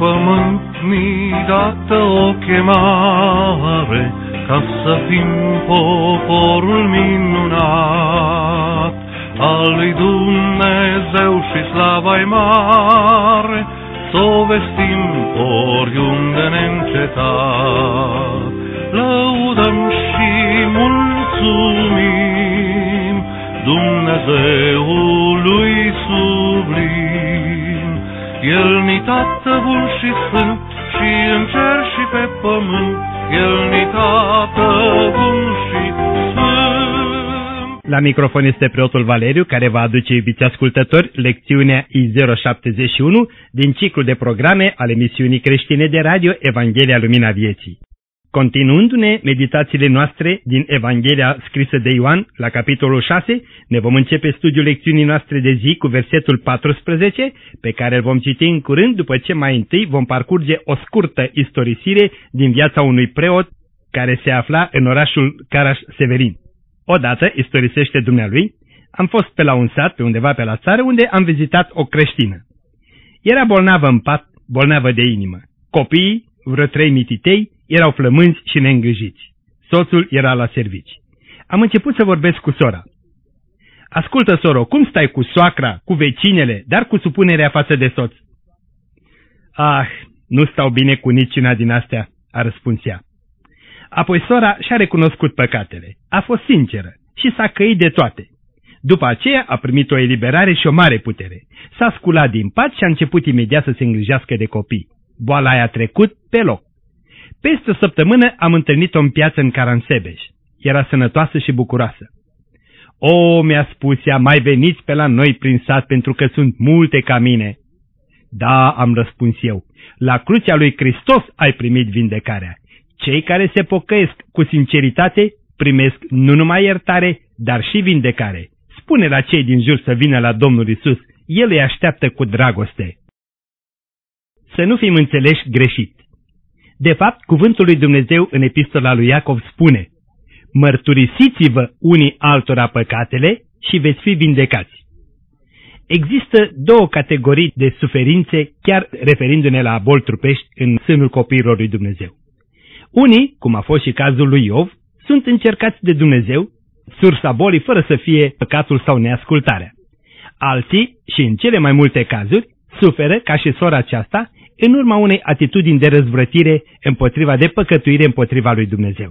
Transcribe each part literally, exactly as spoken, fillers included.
pământ mi-i dată o chemare, ca să fim poporul minunat al lui Dumnezeu și slava-i mare, s-o vestim oriunde neîncetat. Lăudăm și mulțumim Dumnezeului sublim. El ni Tată bun și sfânt, și în cer și pe pământ, El ni Tată bun și sfânt. La microfon este preotul Valeriu, care va aduce, iubiți ascultători, lecțiunea I zero șaptezeci și unu din ciclul de programe al emisiunii creștine de radio Evanghelia Lumina Vieții. Continuându-ne meditațiile noastre din Evanghelia scrisă de Ioan, la capitolul șase, ne vom începe studiul lecțiunii noastre de zi cu versetul paisprezece, pe care îl vom citi în curând, după ce mai întâi vom parcurge o scurtă istorisire din viața unui preot care se afla în orașul Caraș-Severin. Odată, istorisește dumnealui, am fost pe la un sat, pe undeva pe la țară, unde am vizitat o creștină. Era bolnavă în pat, bolnavă de inimă. Copiii, vreo trei mititei, erau flămânzi și neîngrijiți. Soțul era la servici. Am început să vorbesc cu sora. Ascultă, soro, cum stai cu soacra, cu vecinele, dar cu supunerea față de soț? Ah, nu stau bine cu niciuna din astea, a răspuns ea. Apoi sora și-a recunoscut păcatele, a fost sinceră și s-a căit de toate. După aceea a primit o eliberare și o mare putere. S-a sculat din pat și a început imediat să se îngrijească de copii. Boala aia a trecut pe loc. Peste o săptămână am întâlnit-o în piață în Caransebeș. Era sănătoasă și bucuroasă. O, mi-a spus ea, mai veniți pe la noi prin sat pentru că sunt multe ca mine. Da, am răspuns eu, la crucea lui Hristos ai primit vindecarea. Cei care se pocăiesc cu sinceritate primesc nu numai iertare, dar și vindecare. Spune la cei din jur să vină la Domnul Iisus, El îi așteaptă cu dragoste. Să nu fim înțeleși greșit. De fapt, cuvântul lui Dumnezeu în epistola lui Iacov spune: mărturisiți-vă unii altora păcatele și veți fi vindecați. Există două categorii de suferințe, chiar referindu-ne la boli trupești în sânul copiilor lui Dumnezeu. Unii, cum a fost și cazul lui Iov, sunt încercați de Dumnezeu, sursa bolii fără să fie păcatul sau neascultarea. Alții, și în cele mai multe cazuri, suferă, ca și sora aceasta, în urma unei atitudini de răzvrătire împotriva de păcătuire împotriva lui Dumnezeu.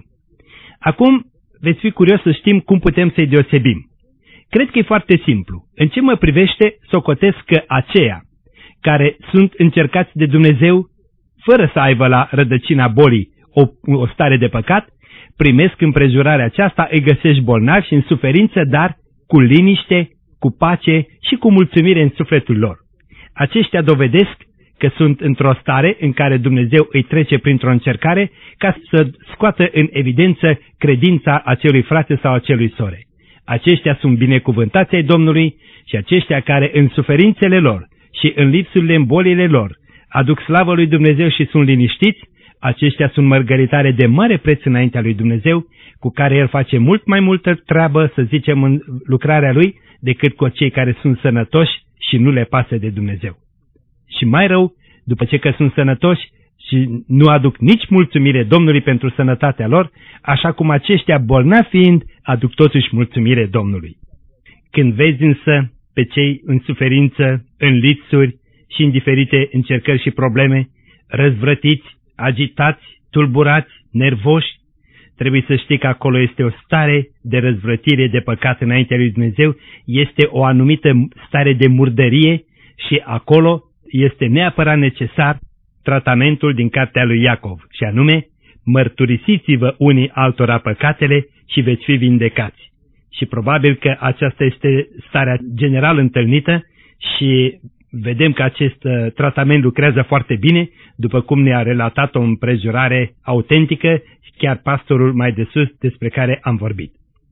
Acum veți fi curios să știm cum putem să-i deosebim. Cred că e foarte simplu. În ce mă privește, socotesc că aceia care sunt încercați de Dumnezeu, fără să aibă la rădăcina bolii o, o stare de păcat, primesc împrejurarea aceasta, îi găsești bolnavi și în suferință, dar cu liniște, cu pace și cu mulțumire în sufletul lor. Aceștia dovedesc că sunt într-o stare în care Dumnezeu îi trece printr-o încercare ca să scoată în evidență credința acelui frate sau acelui sore. Aceștia sunt binecuvântați ai Domnului și aceștia care în suferințele lor și în lipsurile, în bolile lor aduc slavă lui Dumnezeu și sunt liniștiți, aceștia sunt mărgăritare de mare preț înaintea lui Dumnezeu, cu care El face mult mai multă treabă, să zicem, în lucrarea Lui, decât cu cei care sunt sănătoși și nu le pasă de Dumnezeu. Și mai rău, după ce că sunt sănătoși și nu aduc nici mulțumire Domnului pentru sănătatea lor, așa cum aceștia bolnavi fiind, aduc totuși mulțumire Domnului. Când vezi însă pe cei în suferință, în lipsuri și în diferite încercări și probleme, răzvrătiți, agitați, tulburați, nervoși, trebuie să știi că acolo este o stare de răzvrătire, de păcat înaintea lui Dumnezeu, este o anumită stare de murdărie și acolo este neapărat necesar tratamentul din cartea lui Iacov, și anume, mărturisiți-vă unii altora păcatele și veți fi vindecați. Și probabil că aceasta este starea general întâlnită și vedem că acest uh, tratament lucrează foarte bine, după cum ne-a relatat o împrejurare autentică, chiar pastorul mai de sus despre care am vorbit.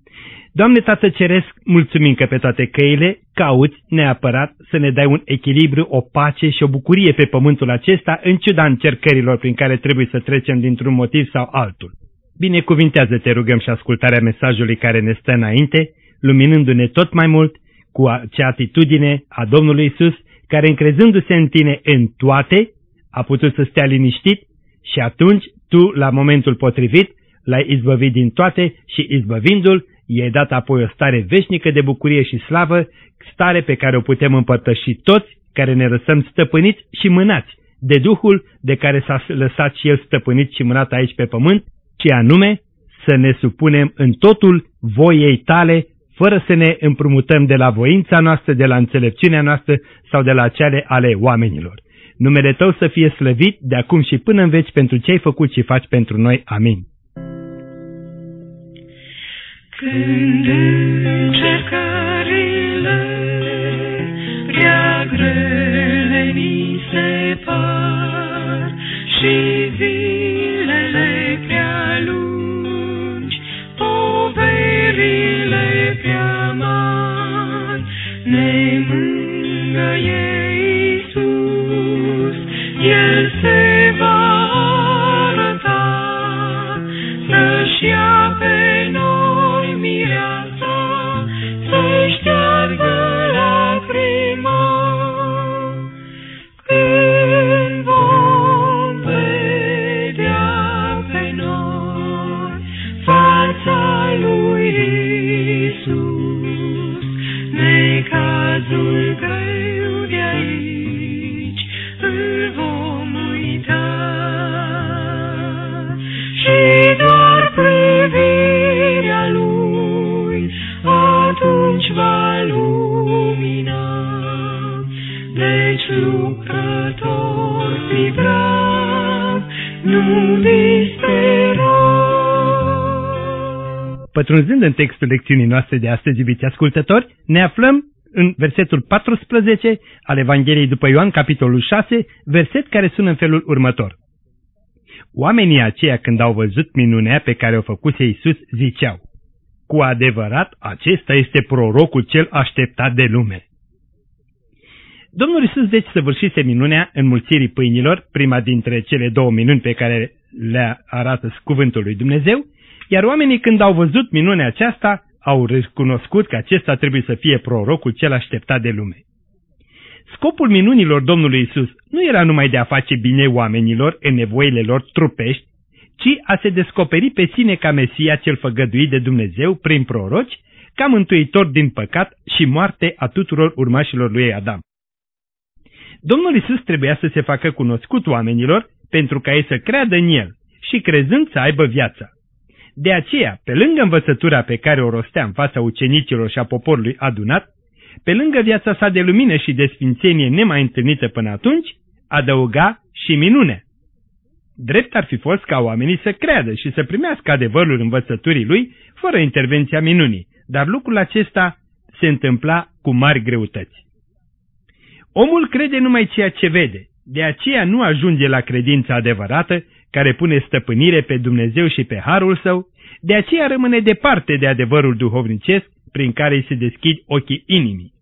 Doamne Tată Ceresc, mulțumim că pe toate căile cauți neapărat să ne dai un echilibru, o pace și o bucurie pe pământul acesta, în ciuda încercărilor prin care trebuie să trecem dintr-un motiv sau altul. Binecuvintează-te, rugăm, și ascultarea mesajului care ne stă înainte, luminându-ne tot mai mult cu acea atitudine a Domnului Iisus, care încrezându-se în tine în toate, a putut să stea liniștit și atunci tu, la momentul potrivit, l-ai izbăvit din toate și izbăvindu-l, i-ai dat apoi o stare veșnică de bucurie și slavă, stare pe care o putem împărtăși toți care ne lăsăm stăpâniți și mânați de Duhul de care s-a lăsat și El stăpânit și mânat aici pe pământ, ci anume să ne supunem în totul voiei Tale, fără să ne împrumutăm de la voința noastră, de la înțelepciunea noastră sau de la cele ale oamenilor. Numele Tău să fie slăvit de acum și până în veci pentru ce ai făcut și faci pentru noi. Amin. Când încercările prea grele ni se par și zilele prea lungi, poverile prea mari, ne mângâie Iisus, El se va arăta, să-și ia pe noi mireasa, să șteargă lacrima. Când vom vedea pe noi fața lui Iisus, necazul greu de aici îl vom uita și doar privirea lui atunci va lumina. Deci lucrător fi brav, nu dispera. Pătrunzând în textul lecțiunii noastre de astăzi, iubiți ascultători, ne aflăm în versetul paisprezece al Evangheliei după Ioan, capitolul șase, verset care sună în felul următor. Oamenii aceia, când au văzut minunea pe care o făcuse Iisus, ziceau: cu adevărat, acesta este prorocul cel așteptat de lume. Domnul Iisus deci săvârșise minunea înmulțirii pâinilor, prima dintre cele două minuni pe care le arată cuvântul lui Dumnezeu, iar oamenii, când au văzut minunea aceasta, au recunoscut că acesta trebuie să fie prorocul cel așteptat de lume. Scopul minunilor Domnului Iisus nu era numai de a face bine oamenilor în nevoile lor trupești, ci a se descoperi pe sine ca Mesia cel făgăduit de Dumnezeu prin proroci, ca mântuitor din păcat și moarte a tuturor urmașilor lui Adam. Domnul Iisus trebuia să se facă cunoscut oamenilor pentru ca ei să creadă în El și crezând să aibă viața. De aceea, pe lângă învățătura pe care o rostea în fața ucenicilor și a poporului adunat, pe lângă viața sa de lumină și de sfințenie nemai întâlnită până atunci, adăuga și minune. Drept ar fi fost ca oamenii să creadă și să primească adevărul învățăturii lui fără intervenția minunii, dar lucrul acesta se întâmpla cu mari greutăți. Omul crede numai ceea ce vede, de aceea nu ajunge la credința adevărată, care pune stăpânire pe Dumnezeu și pe harul său, de aceea rămâne departe de adevărul duhovnicesc prin care îi se deschid ochii inimii.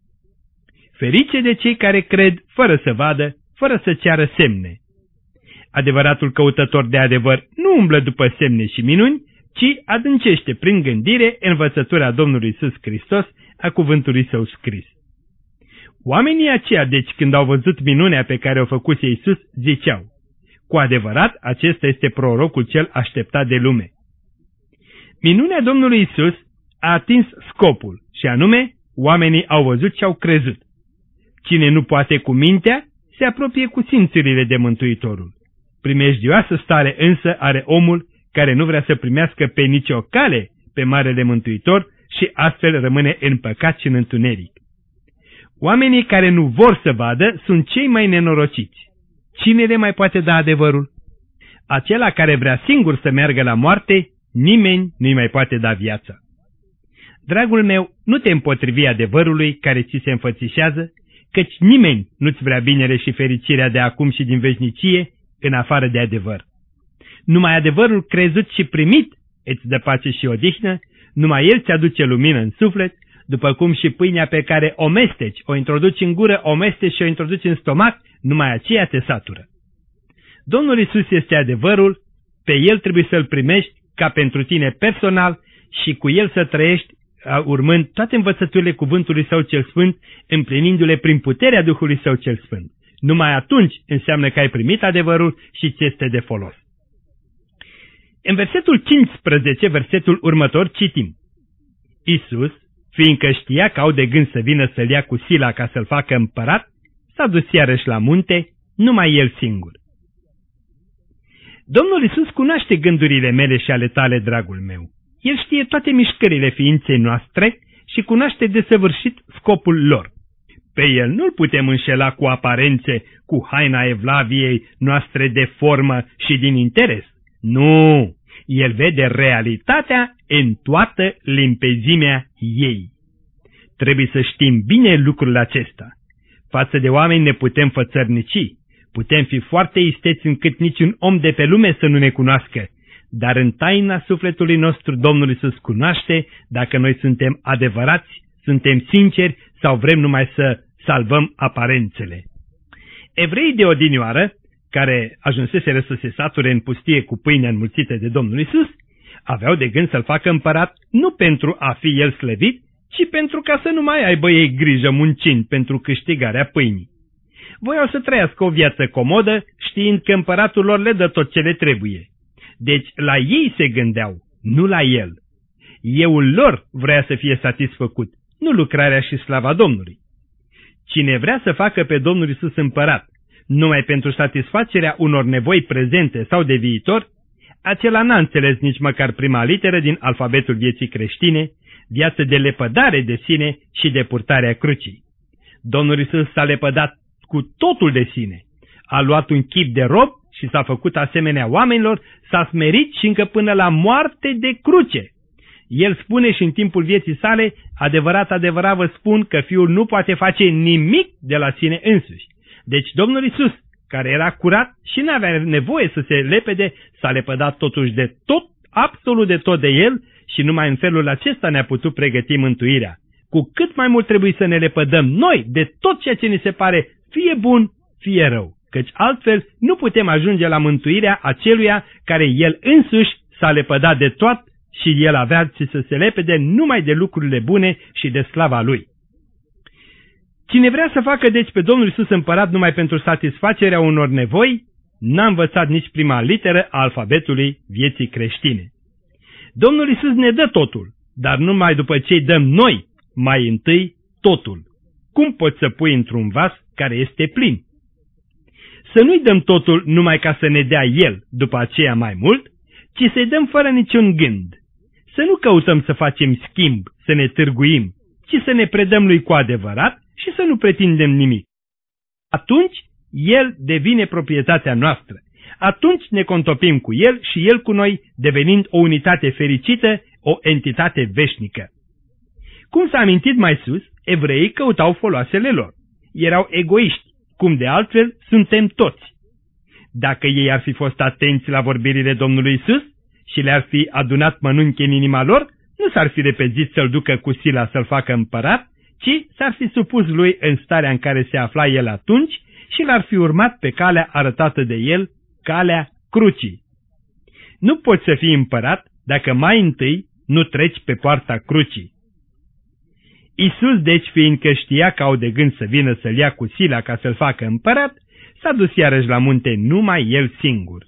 Ferice de cei care cred fără să vadă, fără să ceară semne. Adevăratul căutător de adevăr nu umblă după semne și minuni, ci adâncește prin gândire învățătura Domnului Iisus Hristos, a cuvântului său scris. Oamenii aceia, deci, când au văzut minunea pe care o făcuse Iisus, ziceau: cu adevărat, acesta este prorocul cel așteptat de lume. Minunea Domnului Iisus a atins scopul, și anume, oamenii au văzut și au crezut. Cine nu poate cu mintea, se apropie cu simțurile de Mântuitorul. Primejdioasă stare însă are omul care nu vrea să primească pe nicio cale pe Marele Mântuitor și astfel rămâne în păcat și în întuneric. Oamenii care nu vor să vadă sunt cei mai nenorociți. Cine le mai poate da adevărul? Acela care vrea singur să meargă la moarte, nimeni nu-i mai poate da viața. Dragul meu, nu te împotrivi adevărului care ți se înfățișează, căci nimeni nu-ți vrea binele și fericirea de acum și din veșnicie în afară de adevăr. Numai adevărul crezut și primit îți dă pace și odihnă, numai el ți aduce lumină în suflet, după cum și pâinea pe care o mesteci, o introduci în gură, o mesteci și o introduci în stomac, numai aceea te satură. Domnul Iisus este adevărul, pe El trebuie să-L primești ca pentru tine personal și cu El să trăiești urmând toate învățăturile cuvântului Său cel Sfânt, împlinindu-le prin puterea Duhului Său cel Sfânt. Numai atunci înseamnă că ai primit adevărul și ți este de folos. În versetul cincisprezece, versetul următor, citim: Iisus, fiindcă știa că au de gând să vină să-l ia cu sila ca să-l facă împărat, s-a dus iarăși la munte, numai el singur. Domnul Iisus cunoaște gândurile mele și ale tale, dragul meu. El știe toate mișcările ființei noastre și cunoaște desăvârșit scopul lor. Pe el nu-l putem înșela cu aparențe, cu haina evlaviei noastre de formă și din interes. Nu! El vede realitatea în toată limpezimea ei. Trebuie să știm bine lucrul acesta. Față de oameni ne putem fățărnici, putem fi foarte isteți încât niciun om de pe lume să nu ne cunoască, dar în taina sufletului nostru Domnul Iisus cunoaște dacă noi suntem adevărați, suntem sinceri sau vrem numai să salvăm aparențele. Evreii de odinioară, care ajunseseră să se sature în pustie cu pâinea înmulțită de Domnul Iisus, aveau de gând să-l facă împărat nu pentru a fi el slăvit, ci pentru ca să nu mai aibă ei grijă muncind pentru câștigarea pâinii. Voiau să trăiască o viață comodă, știind că împăratul lor le dă tot ce le trebuie. Deci la ei se gândeau, nu la el. Euul lor vrea să fie satisfăcut, nu lucrarea și slava Domnului. Cine vrea să facă pe Domnul Iisus împărat numai pentru satisfacerea unor nevoi prezente sau de viitor, acela n-a înțeles nici măcar prima literă din alfabetul vieții creștine, viață de lepădare de sine și de purtarea crucii. Domnul Iisus s-a lepădat cu totul de sine, a luat un chip de rob și s-a făcut asemenea oamenilor, s-a smerit și încă până la moarte de cruce. El spune și în timpul vieții sale, adevărat, adevărat vă spun că Fiul nu poate face nimic de la sine însuși. Deci Domnul Iisus, care era curat și nu avea nevoie să se lepede, s-a lepădat totuși de tot, absolut de tot de El și numai în felul acesta ne-a putut pregăti mântuirea. Cu cât mai mult trebuie să ne lepădăm noi de tot ceea ce ni se pare fie bun, fie rău, căci altfel nu putem ajunge la mântuirea aceluia care El însuși s-a lepădat de tot și El avea ce să se lepede numai de lucrurile bune și de slava Lui. Cine vrea să facă deci pe Domnul Iisus împărat numai pentru satisfacerea unor nevoi, n-a învățat nici prima literă a alfabetului vieții creștine. Domnul Iisus ne dă totul, dar numai după ce îi dăm noi mai întâi totul. Cum poți să pui într-un vas care este plin? Să nu-i dăm totul numai ca să ne dea El după aceea mai mult, ci să-i dăm fără niciun gând. Să nu căutăm să facem schimb, să ne târguim, ci să ne predăm Lui cu adevărat și să nu pretindem nimic. Atunci El devine proprietatea noastră. Atunci ne contopim cu El și El cu noi, devenind o unitate fericită, o entitate veșnică. Cum s-a amintit mai sus, evreii căutau foloasele lor. Erau egoiști, cum de altfel suntem toți. Dacă ei ar fi fost atenți la vorbirile Domnului Iisus și le-ar fi adunat mănunchi în inima lor, nu s-ar fi repezit să-l ducă cu sila să-l facă împărat, ci s-ar fi supus lui în starea în care se afla el atunci și l-ar fi urmat pe calea arătată de el, calea crucii. Nu poți să fii împărat dacă mai întâi nu treci pe poarta crucii. Iisus, deci, fiindcă știa că au de gând să vină să-l ia cu sila ca să-l facă împărat, s-a dus iarăși la munte numai el singur.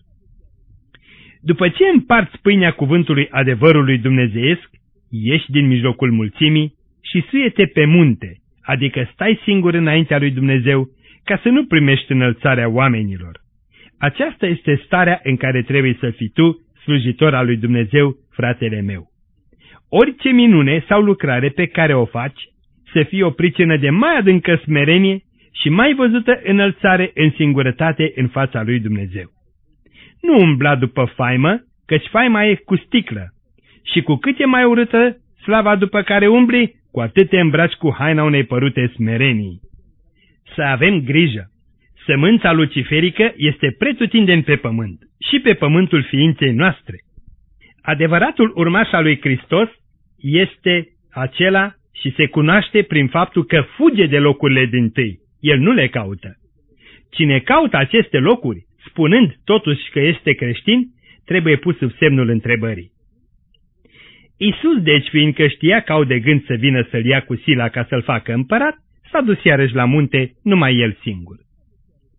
După ce împarți pâinea cuvântului adevărului dumnezeiesc, ieși din mijlocul mulțimii și suie-te pe munte, adică stai singur înaintea lui Dumnezeu, ca să nu primești înălțarea oamenilor. Aceasta este starea în care trebuie să fii tu, slujitor al lui Dumnezeu, fratele meu. Orice minune sau lucrare pe care o faci, să fie o pricină de mai adâncă smerenie și mai văzută înălțare în singurătate în fața lui Dumnezeu. Nu umbla după faimă, căci faima e cu sticlă, și cu cât e mai urâtă slava după care umbli, cu atât te îmbraci cu haina unei părute smerenii. Să avem grijă! Sămânța luciferică este pretutindeni pe pământ și pe pământul ființei noastre. Adevăratul urmaș al lui Hristos este acela și se cunoaște prin faptul că fuge de locurile dintâi. El nu le caută. Cine caută aceste locuri, spunând totuși că este creștin, trebuie pus sub semnul întrebării. Iisus, deci, fiindcă știa că au de gând să vină să-l ia cu sila ca să-l facă împărat, s-a dus iarăși la munte numai el singur.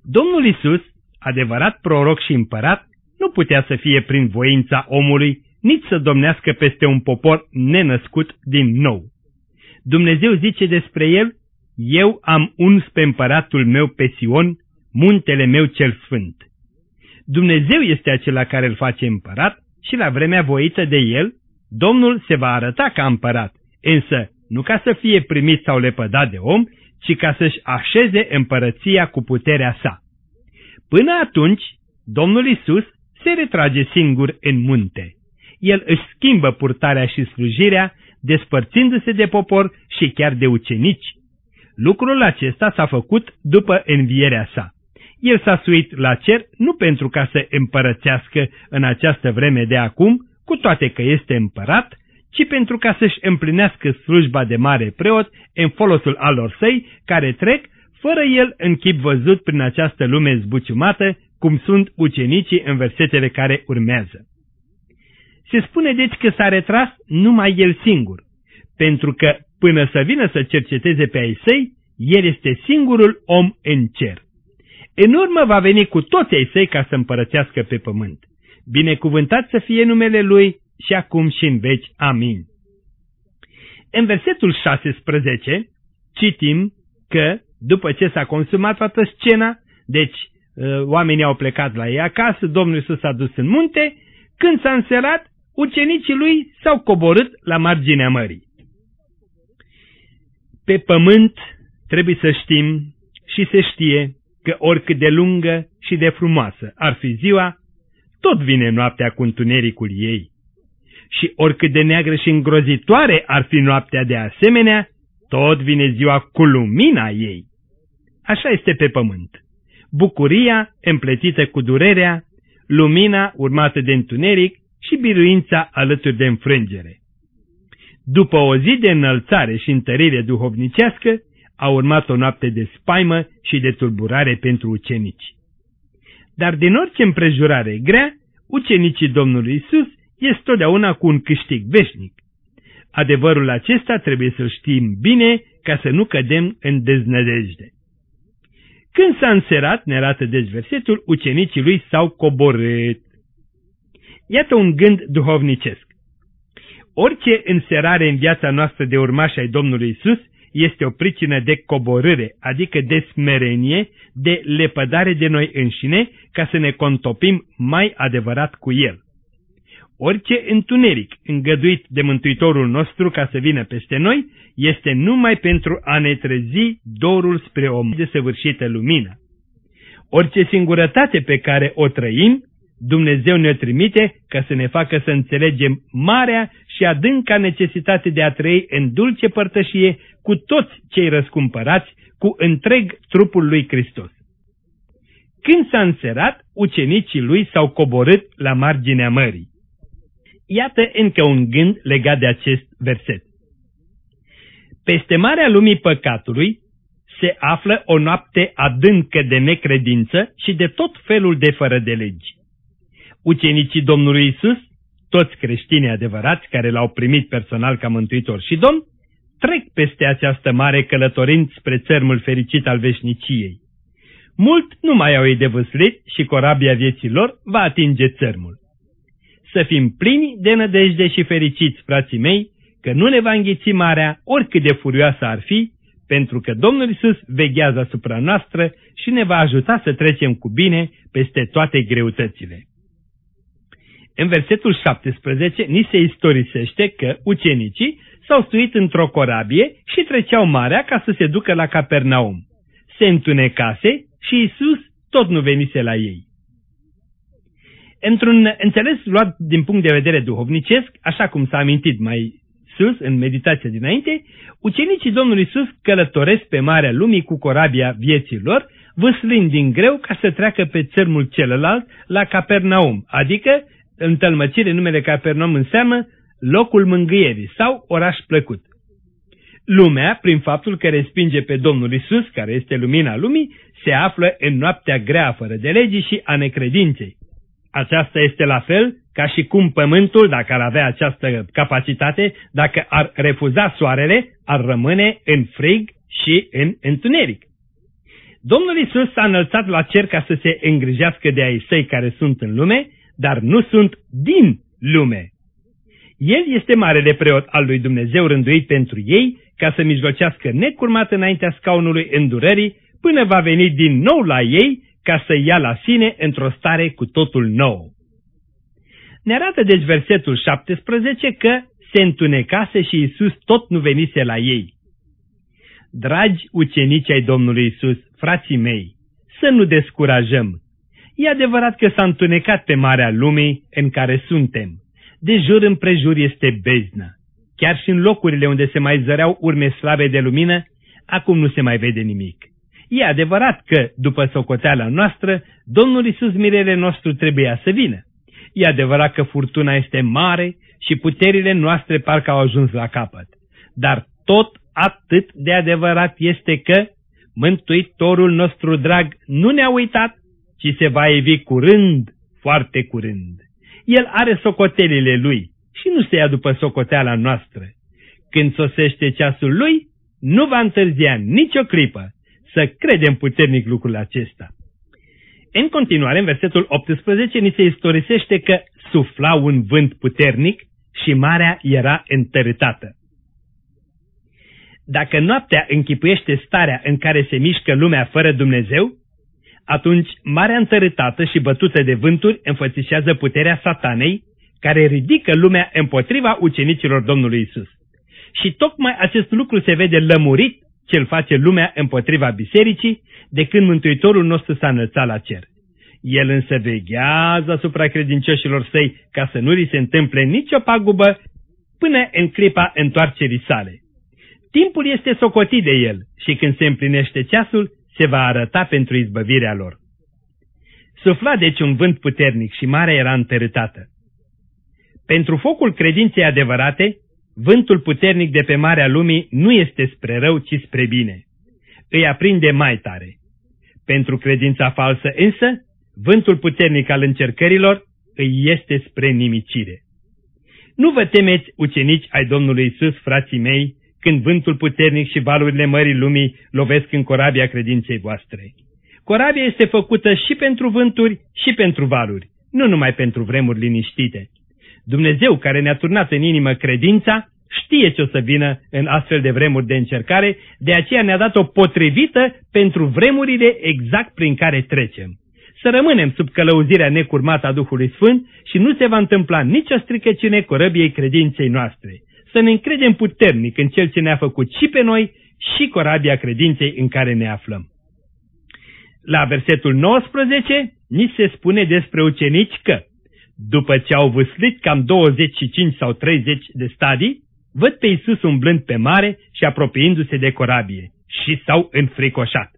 Domnul Iisus, adevărat proroc și împărat, nu putea să fie prin voința omului, nici să domnească peste un popor nenăscut din nou. Dumnezeu zice despre el: eu am uns pe împăratul meu pe Sion, muntele meu cel sfânt. Dumnezeu este acela care îl face împărat și la vremea voită de el, Domnul se va arăta ca împărat, însă nu ca să fie primit sau lepădat de om, ci ca să-și așeze împărăția cu puterea sa. Până atunci, Domnul Iisus se retrage singur în munte. El își schimbă purtarea și slujirea, despărțindu-se de popor și chiar de ucenici. Lucrul acesta s-a făcut după învierea sa. El s-a suit la cer nu pentru ca să împărățească în această vreme de acum, cu toate că este împărat, ci pentru ca să-și împlinească slujba de mare preot în folosul alor săi, care trec fără el în chip văzut prin această lume zbuciumată, cum sunt ucenicii în versetele care urmează. Se spune deci că s-a retras numai el singur, pentru că până să vină să cerceteze pe ai săi, el este singurul om în cer. În urmă va veni cu toți ai săi ca să împărățească pe pământ. Binecuvântat să fie numele Lui și acum și în veci. Amin. În versetul șasesprezece citim că, după ce s-a consumat toată scena, deci oamenii au plecat la ei acasă, Domnul Iisus s-a dus în munte, când s-a înserat, ucenicii lui s-au coborât la marginea mării. Pe pământ trebuie să știm și se știe că oricât de lungă și de frumoasă ar fi ziua, tot vine noaptea cu întunericul ei. Și oricât de neagră și îngrozitoare ar fi noaptea de asemenea, tot vine ziua cu lumina ei. Așa este pe pământ. Bucuria împletită cu durerea, lumina urmată de întuneric și biruința alături de înfrângere. După o zi de înălțare și întărire duhovnicească, a urmat o noapte de spaimă și de tulburare pentru ucenici. Dar din orice împrejurare grea, ucenicii Domnului Iisus este totdeauna cu un câștig veșnic. Adevărul acesta trebuie să-l știm bine ca să nu cădem în deznădejde. Când s-a înserat, ne arată deci versetul, ucenicii lui s-au coborât. Iată un gând duhovnicesc. Orice înserare în viața noastră de urmași ai Domnului Iisus este o pricină de coborâre, adică de smerenie, de lepădare de noi înșine, ca să ne contopim mai adevărat cu El. Orice întuneric îngăduit de Mântuitorul nostru ca să vină peste noi, este numai pentru a ne trezi dorul spre o desăvârșită lumină. Orice singurătate pe care o trăim, Dumnezeu ne-o trimite ca să ne facă să înțelegem marea și adânca necesitate de a trăi în dulce părtășie cu toți cei răscumpărați, cu întreg trupul lui Hristos. Când s-a înserat, ucenicii lui s-au coborât la marginea mării. Iată încă un gând legat de acest verset. Peste marea lumii păcatului se află o noapte adâncă de necredință și de tot felul de fără de legi. Ucenicii Domnului Iisus, toți creștinii adevărați care l-au primit personal ca mântuitor și Domn, trec peste această mare călătorind spre țărmul fericit al veșniciei. Mult nu mai au ei de văslit și corabia vieții lor va atinge țărmul. Să fim plini de nădejde și fericiți, frații mei, că nu ne va înghiți marea, oricât de furioasă ar fi, pentru că Domnul Iisus veghează asupra noastră și ne va ajuta să trecem cu bine peste toate greutățile. În versetul șaptesprezece ni se istorisește că ucenicii s-au suit într-o corabie și treceau marea ca să se ducă la Capernaum. Se întunecase și Iisus tot nu venise la ei. Într-un înțeles luat din punct de vedere duhovnicesc, așa cum s-a amintit mai sus în meditația dinainte, ucenicii Domnului Iisus călătoresc pe marea lumii cu corabia vieții lor, vâslind din greu ca să treacă pe țărmul celălalt la Capernaum, adică în tălmăcire numele Capernaum înseamnă locul mângâierii sau oraș plăcut. Lumea, prin faptul că respinge pe Domnul Iisus, care este lumina lumii, se află în noaptea grea fără de legii și a necredinței. Aceasta este la fel ca și cum pământul, dacă ar avea această capacitate, dacă ar refuza soarele, ar rămâne în frig și în întuneric. Domnul Iisus s-a înălțat la cer ca să se îngrijească de ai săi care sunt în lume, dar nu sunt din lume. El este marele preot al lui Dumnezeu rânduit pentru ei ca să mijlocească necurmat înaintea scaunului îndurării până va veni din nou la ei ca să ia la sine într-o stare cu totul nouă. Ne arată deci versetul șaptesprezece că se întunecase și Iisus tot nu venise la ei. Dragi ucenici ai Domnului Iisus, frații mei, să nu descurajăm. E adevărat că s-a întunecat pe marea lumii în care suntem. De jur împrejur este beznă. Chiar și în locurile unde se mai zăreau urme slabe de lumină, acum nu se mai vede nimic. E adevărat că, după socoteala noastră, Domnul Iisus mirele nostru trebuia să vină. E adevărat că furtuna este mare și puterile noastre parcă au ajuns la capăt. Dar tot atât de adevărat este că Mântuitorul nostru drag nu ne-a uitat, ci se va ivi curând, foarte curând. El are socotelile lui și nu se ia după socoteala noastră. Când sosește ceasul lui, nu va întârzia nicio clipă. Să credem puternic lucrul acesta. În continuare, în versetul optsprezece, ni se istorisește că sufla un vânt puternic și marea era întărâtată. Dacă noaptea închipuiește starea în care se mișcă lumea fără Dumnezeu, atunci marea întărâtată și bătută de vânturi înfățișează puterea Satanei, care ridică lumea împotriva ucenicilor Domnului Isus. Și tocmai acest lucru se vede lămurit ce-l face lumea împotriva bisericii de când Mântuitorul nostru s-a înălțat la cer. El însă veghează asupra credincioșilor săi ca să nu li se întâmple nicio pagubă până în clipa întoarcerii sale. Timpul este socotit de el și când se împlinește ceasul, se va arăta pentru izbăvirea lor. Sufla deci un vânt puternic și marea era întărâtată. Pentru focul credinței adevărate, vântul puternic de pe marea lumii nu este spre rău, ci spre bine. Îi aprinde mai tare. Pentru credința falsă însă, vântul puternic al încercărilor îi este spre nimicire. Nu vă temeți, ucenici ai Domnului Isus, frații mei, când vântul puternic și valurile mării lumii lovesc în corabia credinței voastre. Corabia este făcută și pentru vânturi și pentru valuri, nu numai pentru vremuri liniștite. Dumnezeu, care ne-a turnat în inimă credința, știe ce o să vină în astfel de vremuri de încercare, de aceea ne-a dat-o potrivită pentru vremurile exact prin care trecem. Să rămânem sub călăuzirea necurmată a Duhului Sfânt și nu se va întâmpla nicio stricăciune corăbiei credinței noastre. Să ne încredem puternic în Cel ce ne-a făcut și pe noi și corabia credinței în care ne aflăm. La versetul nouăsprezece ni se spune despre ucenici că, după ce au vâslit cam douăzeci și cinci sau treizeci de stadii, văd pe Iisus umblând pe mare și apropiindu-se de corabie și s-au înfricoșat.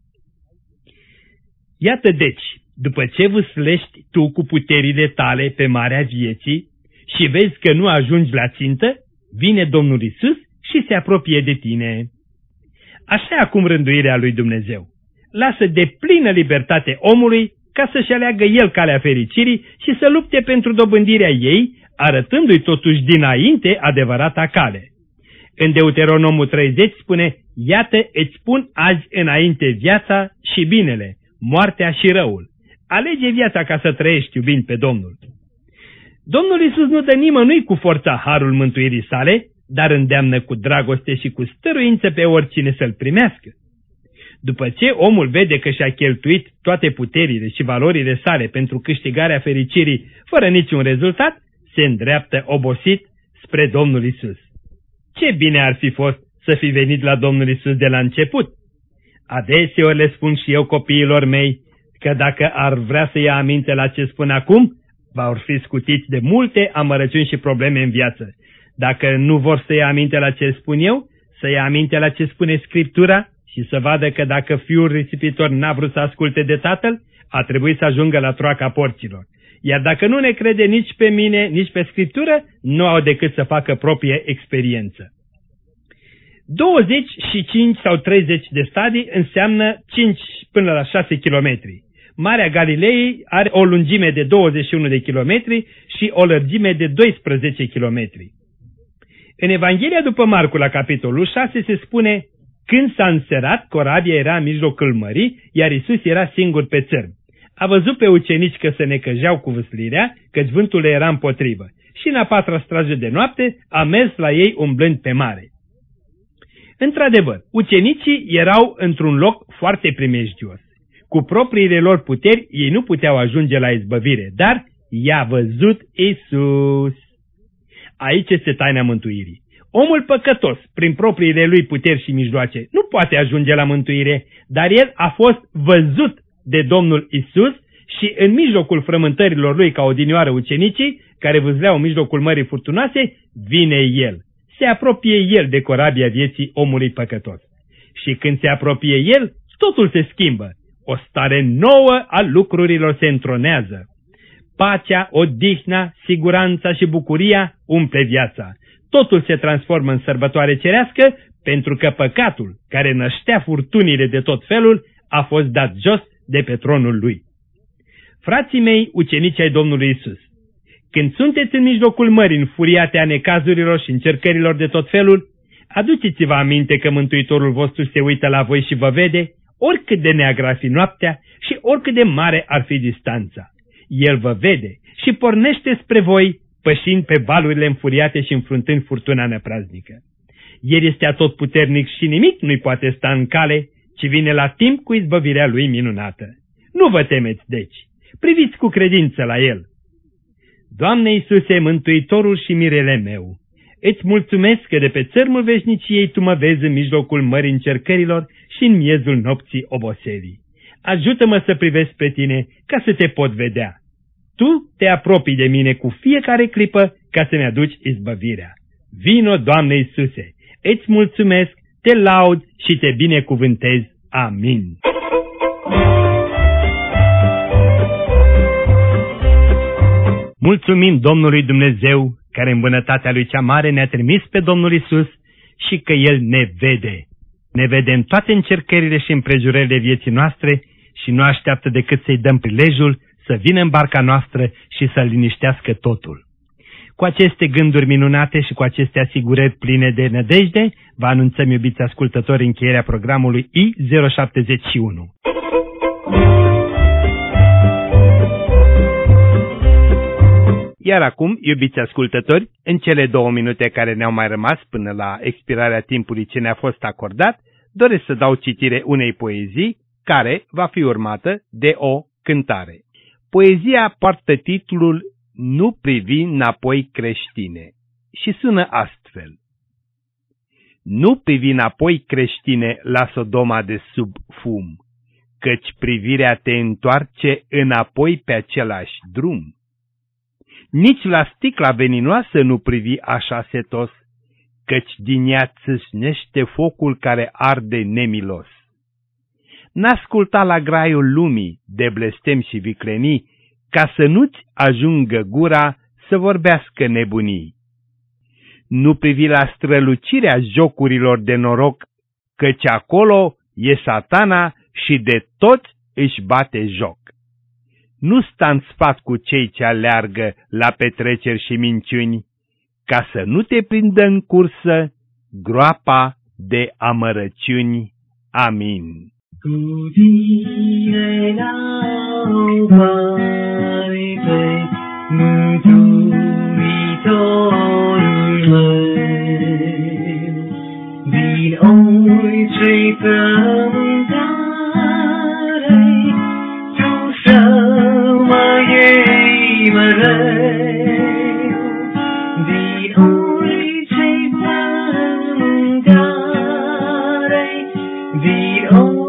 Iată deci, după ce vâslești tu cu puterile tale pe marea vieții și vezi că nu ajungi la țintă, vine Domnul Iisus și se apropie de tine. Așa acum rânduirea lui Dumnezeu. Lasă de plină libertate omului ca să-și aleagă el calea fericirii și să lupte pentru dobândirea ei, arătându-i totuși dinainte adevărata cale. În Deuteronomul treizeci spune, iată îți pun azi înainte viața și binele, moartea și răul. Alege viața ca să trăiești iubind pe Domnul. Domnul Iisus nu dă nimănui cu forța harul mântuirii sale, dar îndeamnă cu dragoste și cu stăruință pe oricine să-l primească. După ce omul vede că și-a cheltuit toate puterile și valorile sale pentru câștigarea fericirii fără niciun rezultat, se îndreaptă obosit spre Domnul Iisus. Ce bine ar fi fost să fi venit la Domnul Iisus de la început! Adeseori le spun și eu copiilor mei că dacă ar vrea să ia aminte la ce spun acum, vor fi scutiți de multe amărăciuni și probleme în viață. Dacă nu vor să ia aminte la ce spun eu, să ia aminte la ce spune Scriptura și să vadă că dacă fiul risipitor n-a vrut să asculte de tatăl, a trebuit să ajungă la troaca porcilor. Iar dacă nu ne crede nici pe mine, nici pe Scriptură, nu au decât să facă proprie experiență. douăzeci și cinci sau treizeci de stadii înseamnă cinci până la șase kilometri. Marea Galilei are o lungime de douăzeci și unu de kilometri și o lărgime de doisprezece kilometri. În Evanghelia după Marcu, la capitolul șase, se spune, Când s-a înserat, corabia era în mijlocul mării, iar Iisus era singur pe țărm. A văzut pe ucenici că se necăjeau cu vâslirea, căci vântul le era împotrivă. Și în a patra strajă de noapte a mers la ei umblând pe mare. Într-adevăr, ucenicii erau într-un loc foarte primejdios. Cu propriile lor puteri ei nu puteau ajunge la izbăvire, dar i-a văzut Iisus. Aici este taina mântuirii. Omul păcătos, prin propriile lui puteri și mijloace, nu poate ajunge la mântuire, dar el a fost văzut de Domnul Iisus și în mijlocul frământărilor lui ca odinioară ucenicii, care vâzleau în mijlocul mării furtunoase, vine el. Se apropie el de corabia vieții omului păcătos. Și când se apropie el, totul se schimbă. O stare nouă a lucrurilor se întronează. Pacea, odihna, siguranța și bucuria umple viața. Totul se transformă în sărbătoare cerească, pentru că păcatul, care năștea furtunile de tot felul, a fost dat jos de pe tronul lui. Frații mei, ucenici ai Domnului Iisus, când sunteți în mijlocul mării înfuriate a necazurilor și încercărilor de tot felul, aduceți-vă aminte că Mântuitorul vostru se uită la voi și vă vede, oricât de neagră ar fi noaptea și oricât de mare ar fi distanța. El vă vede și pornește spre voi, pășind pe valurile înfuriate și înfruntând furtuna năpraznică. El este atotputernic și nimic nu-i poate sta în cale, ci vine la timp cu izbăvirea lui minunată. Nu vă temeți, deci, priviți cu credință la el. Doamne Iisuse, Mântuitorul și mirele meu, îți mulțumesc că de pe țărmul veșniciei Tu mă vezi în mijlocul mării încercărilor și în miezul nopții oboselii. Ajută-mă să privesc pe Tine ca să Te pot vedea. Tu Te apropii de mine cu fiecare clipă ca să-mi aduci izbăvirea. Vino, Doamne Iisuse, îți mulțumesc, Te laud și Te binecuvântez. Amin. Mulțumim Domnului Dumnezeu, care în bunătatea Lui cea mare ne-a trimis pe Domnul Iisus și că El ne vede. Ne vede în toate încercările și împrejurările vieții noastre și nu așteaptă decât să-i dăm prilejul să vină în barca noastră și să liniștească totul. Cu aceste gânduri minunate și cu aceste asigurări pline de nădejde, vă anunțăm, iubiți ascultători, încheierea programului I zero șaptezeci și unu. Iar acum, iubiți ascultători, în cele două minute care ne-au mai rămas până la expirarea timpului ce ne-a fost acordat, doresc să dau citire unei poezii care va fi urmată de o cântare. Poezia poartă titlul Nu privi înapoi, creștine și sună astfel. Nu privi înapoi, creștine, la Sodoma de sub fum, căci privirea te întoarce înapoi pe același drum. Nici la sticla veninoasă nu privi așa setos, căci din ea țâșnește focul care arde nemilos. N-asculta la graiul lumii de blestem și viclenii, ca să nu-ți ajungă gura să vorbească nebunii. Nu privi la strălucirea jocurilor de noroc, căci acolo e Satana și de toți își bate joc. Nu sta în sfat cu cei ce aleargă la petreceri și minciuni, ca să nu te prindă în cursă groapa de amărăciuni. Amin. Cu tine n-au mai pe Mântuitorul meu, din orice frământare, Tu să mă iei mereu, din orice frământare, din orice